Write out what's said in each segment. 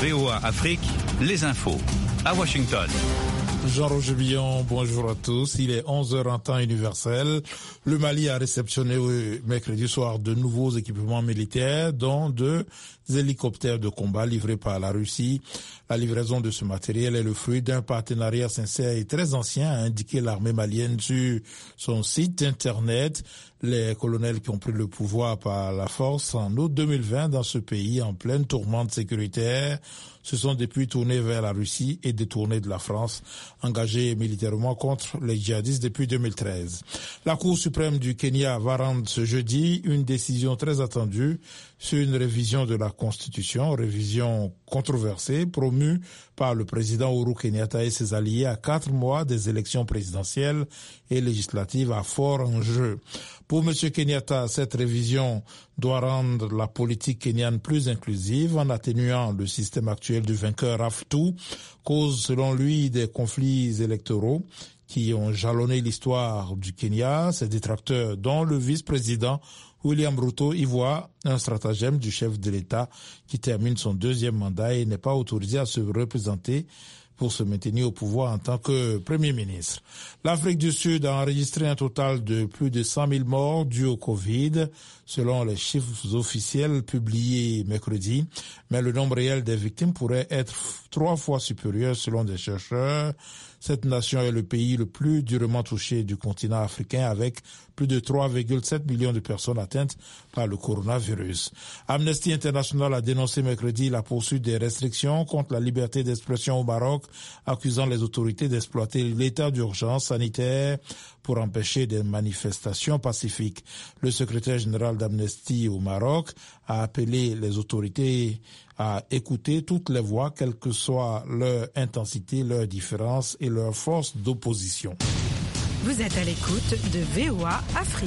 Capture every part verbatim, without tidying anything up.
V O A Afrique, les infos. À Washington. Jean-Roger Billon, bonjour à tous. Il est onze heures en temps universel. Le Mali a réceptionné mercredi soir de nouveaux équipements militaires, dont deux hélicoptères de combat livrés par la Russie. La livraison de ce matériel est le fruit d'un partenariat sincère et très ancien, a indiqué l'armée malienne sur son site internet. Les colonels qui ont pris le pouvoir par la force en août deux mille vingt dans ce pays en pleine tourmente sécuritaire se sont depuis tournés vers la Russie et détournés de la France, engagés militairement contre les djihadistes depuis deux mille treize. La Cour suprême du Kenya va rendre ce jeudi une décision très attendue sur une révision de la Constitution, révision controversée, promue par le président Uhuru Kenyatta et ses alliés à quatre mois des élections présidentielles et législatives à fort enjeu. Pour M. Kenyatta, cette révision doit rendre la politique kenyane plus inclusive en atténuant le système actuel du vainqueur Aftou, cause selon lui des conflits électoraux qui ont jalonné l'histoire du Kenya. Ses détracteurs, dont le vice-président William Ruto, y voit un stratagème du chef de l'État qui termine son deuxième mandat et n'est pas autorisé à se représenter pour se maintenir au pouvoir en tant que Premier ministre. L'Afrique du Sud a enregistré un total de plus de cent mille morts dus au Covid, selon les chiffres officiels publiés mercredi, mais le nombre réel des victimes pourrait être trois fois supérieur selon des chercheurs. Cette nation est le pays le plus durement touché du continent africain avec plus de trois virgule sept millions de personnes atteintes par le coronavirus. Amnesty International a dénoncé mercredi la poursuite des restrictions contre la liberté d'expression au Maroc, accusant les autorités d'exploiter l'état d'urgence sanitaire pour empêcher des manifestations pacifiques. Le secrétaire général d'Amnesty au Maroc a appelé les autorités à écouter toutes les voix, quelle que soit leur intensité, leur différence et leur force d'opposition. Vous êtes à l'écoute de V O A Afrique.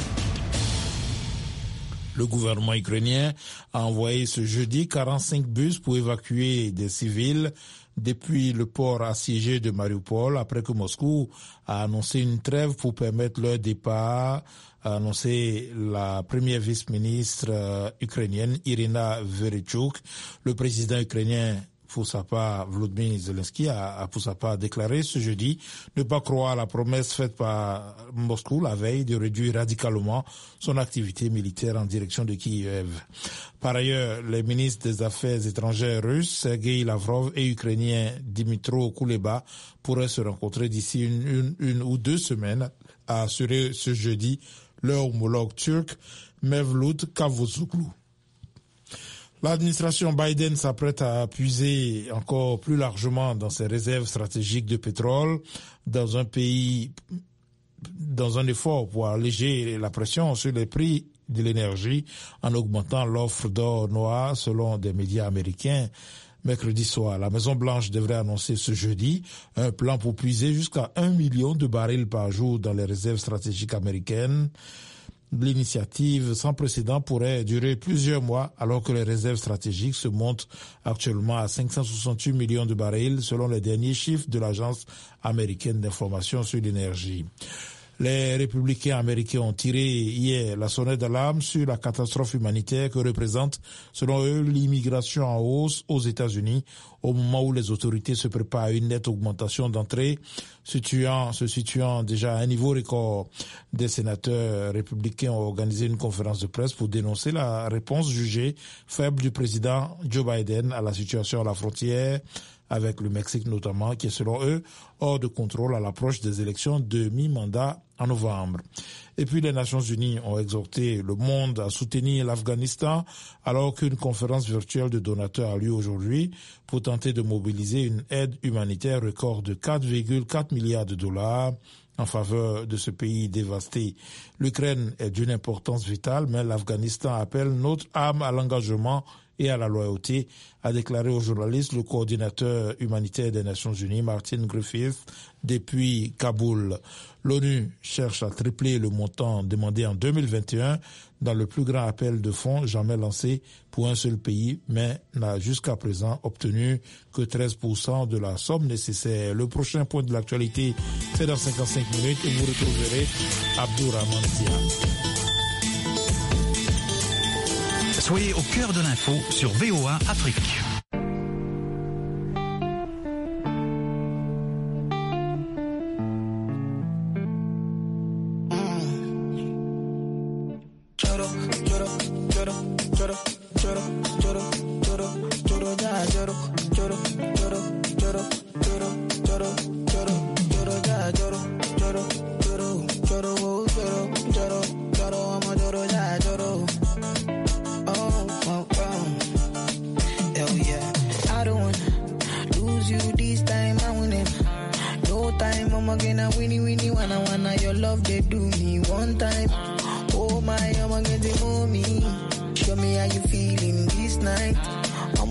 Le gouvernement ukrainien a envoyé ce jeudi quarante-cinq bus pour évacuer des civils depuis le port assiégé de Mariupol, après que Moscou a annoncé une trêve pour permettre leur départ, a annoncé la première vice-ministre euh, ukrainienne Irina Vereshchuk. Le président ukrainien, pour sa part, Volodymyr Zelensky, a, a pour sa part déclaré ce jeudi ne pas croire à la promesse faite par Moscou la veille de réduire radicalement son activité militaire en direction de Kiev. Par ailleurs, les ministres des Affaires étrangères russes, Sergei Lavrov, et ukrainien Dmytro Kuleba pourraient se rencontrer d'ici une, une, une ou deux semaines, a assuré ce jeudi leur homologue turc Mevlut Cavusoglu. L'administration Biden s'apprête à puiser encore plus largement dans ses réserves stratégiques de pétrole dans un pays, dans un effort pour alléger la pression sur les prix de l'énergie en augmentant l'offre d'or noir selon des médias américains. Mercredi soir, la Maison-Blanche devrait annoncer ce jeudi un plan pour puiser jusqu'à un million de barils par jour dans les réserves stratégiques américaines. L'initiative sans précédent pourrait durer plusieurs mois alors que les réserves stratégiques se montent actuellement à cinq cent soixante-huit millions de barils selon les derniers chiffres de l'Agence américaine d'information sur l'énergie. Les républicains américains ont tiré hier la sonnette d'alarme sur la catastrophe humanitaire que représente, selon eux, l'immigration en hausse aux États-Unis au moment où les autorités se préparent à une nette augmentation d'entrée, situant, se situant déjà à un niveau record. Des sénateurs républicains ont organisé une conférence de presse pour dénoncer la réponse jugée faible du président Joe Biden à la situation à la frontière avec le Mexique notamment, qui est selon eux hors de contrôle à l'approche des élections de mi-mandat en novembre. Et puis les Nations Unies ont exhorté le monde à soutenir l'Afghanistan alors qu'une conférence virtuelle de donateurs a lieu aujourd'hui pour tenter de mobiliser une aide humanitaire record de quatre virgule quatre milliards de dollars en faveur de ce pays dévasté. L'Ukraine est d'une importance vitale, mais l'Afghanistan appelle notre âme à l'engagement et à la loyauté, a déclaré aux journalistes le coordinateur humanitaire des Nations Unies, Martin Griffiths, depuis Kaboul. L'ONU cherche à tripler le montant demandé en deux mille vingt et un dans le plus grand appel de fonds jamais lancé pour un seul pays, mais n'a jusqu'à présent obtenu que treize pour cent de la somme nécessaire. Le prochain point de l'actualité, c'est dans cinquante-cinq minutes et vous retrouverez Abdourahmane Dia. Soyez au cœur de l'info sur V O A Afrique.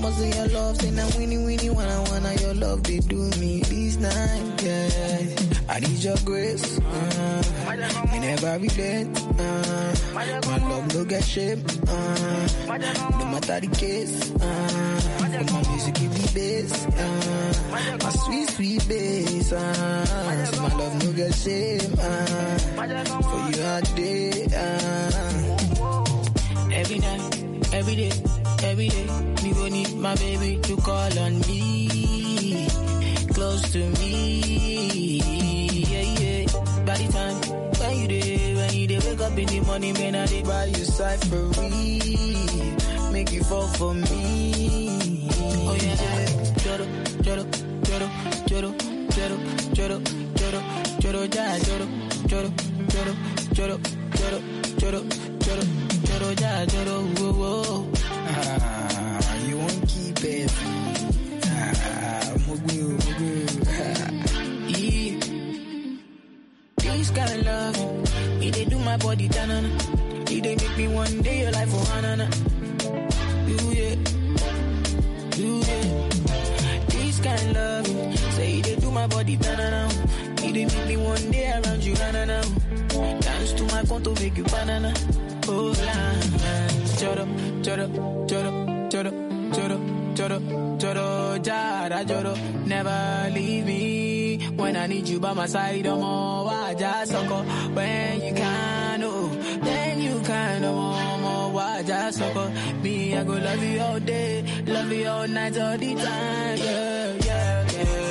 must say your love, say now winnie winnie wanna wanna your love they do me this night, yeah. I need your grace, uh, me never regret, uh, my love no get shame, uh, no matter the case, uh, when my music give me bass, uh, my sweet sweet bass, uh, so my love no get shame, uh, for you all day, uh. Every night, every day, every day, me gon' need my baby to call on me, close to me, yeah, yeah. By the time, when you day, when you day, wake up in the morning, man, I dey buy you cyphery, make you fall for me, oh yeah, yeah. Joro, joro, joro, joro, joro, joro, joro, joro, ja, joro, joro, joro, joro, joro, joro, joro. Joro, ja, joro, whoa, whoa. Ah, you won't keep it. Ah, mugu, mugu. Ah. Yeah. This kind of love, it they do my body tanana. It they make me one day your life for hanana. Do yeah, do yeah. This kind of love, say it they do my body tanana. It they make me one day around you hanana. Dance to my conto, make you banana. Oh, la, choro, choro, choro, choro, choro, choro, choro, jara, choro. Never leave me when I need you by my side. I'm all waja soko. When you can, oh, then you can, oh, more waja soko. Me, I go love you all day, love you all night, all the time. Yeah, yeah, yeah.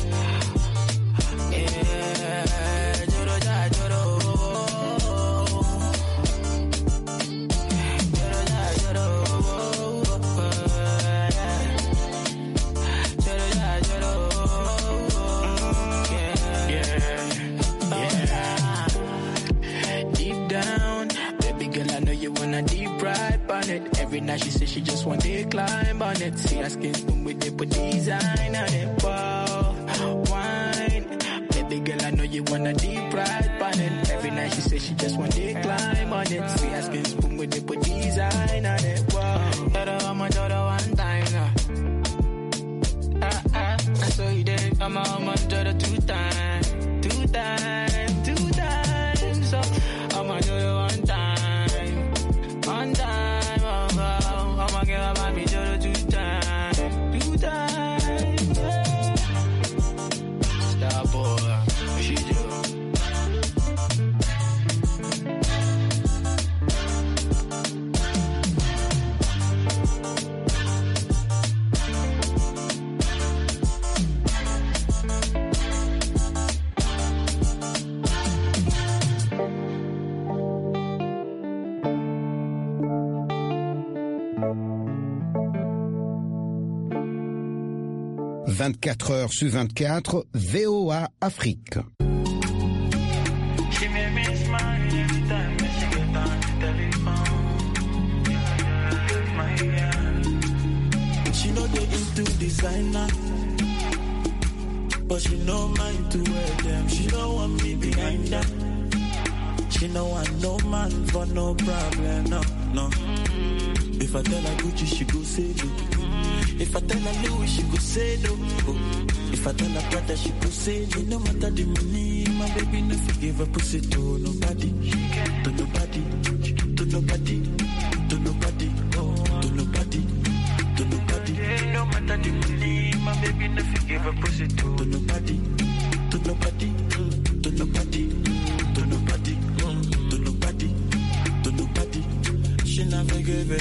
Yeah, choro, jara, choro. Every night she says she just want to climb on it. See her skin spoon with it, put design on it. Wow, wine. Baby girl, I know you wanna deep ride on it. Every night she says she just want to climb on it. See her skin spoon with it, put design on it. Wow, daughter, I'm a daughter one time now. Ah, ah, I saw you there. I'm a, I'm a daughter two times. Two times, two times. So, I'm a daughter one time. One time. vingt-quatre heures sur vingt-quatre, V O A Afrique. She know they into designer, but she know mine to wear them. She don't want me behind her. She know I no man for no problem, no, no. If I tell her Gucci, she go say no. If I tell her Louis, she go say no. Oh. If I tell her Prada, she go say no. No matter the money, my baby no forgive her pussy to nobody, to nobody, to nobody, to nobody, oh, to nobody, to nobody. No matter the money, my baby no forgive her pussy to nobody.